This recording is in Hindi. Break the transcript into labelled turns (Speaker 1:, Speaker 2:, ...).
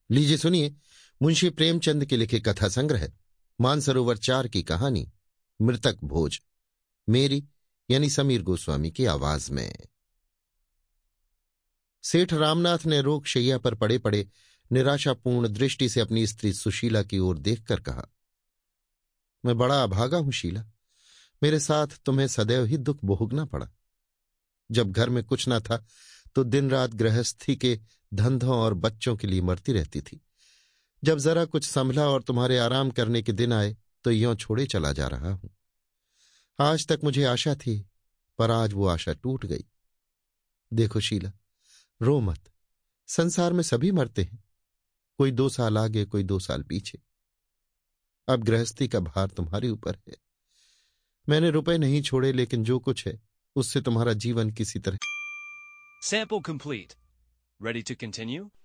Speaker 1: लीजिए सुनिए मुंशी प्रेमचंद के लिखे कथा संग्रह मानसरोवर 4 की कहानी मृतक भोज, मेरी यानी समीर गोस्वामी की आवाज में। सेठ रामनाथ ने रोग शैया पर पड़े पड़े निराशापूर्ण दृष्टि से अपनी स्त्री सुशीला की ओर देखकर कहा, मैं बड़ा अभागा हूं शीला, मेरे साथ तुम्हें सदैव ही दुख भोगना पड़ा। जब घर में कुछ न था तो दिन रात गृहस्थी के धंधों और बच्चों के लिए मरती रहती थी। जब जरा कुछ संभला और तुम्हारे आराम करने के दिन आए तो यों छोड़े चला जा रहा हूं। आज तक मुझे आशा थी, पर आज वो आशा टूट गई। देखो शीला, रो मत, संसार में सभी मरते हैं, कोई 2 साल आगे कोई 2 साल पीछे। अब गृहस्थी का भार तुम्हारे ऊपर है। मैंने रुपए नहीं छोड़े, लेकिन जो कुछ है उससे तुम्हारा जीवन किसी तरह।
Speaker 2: Sample complete. Ready to continue?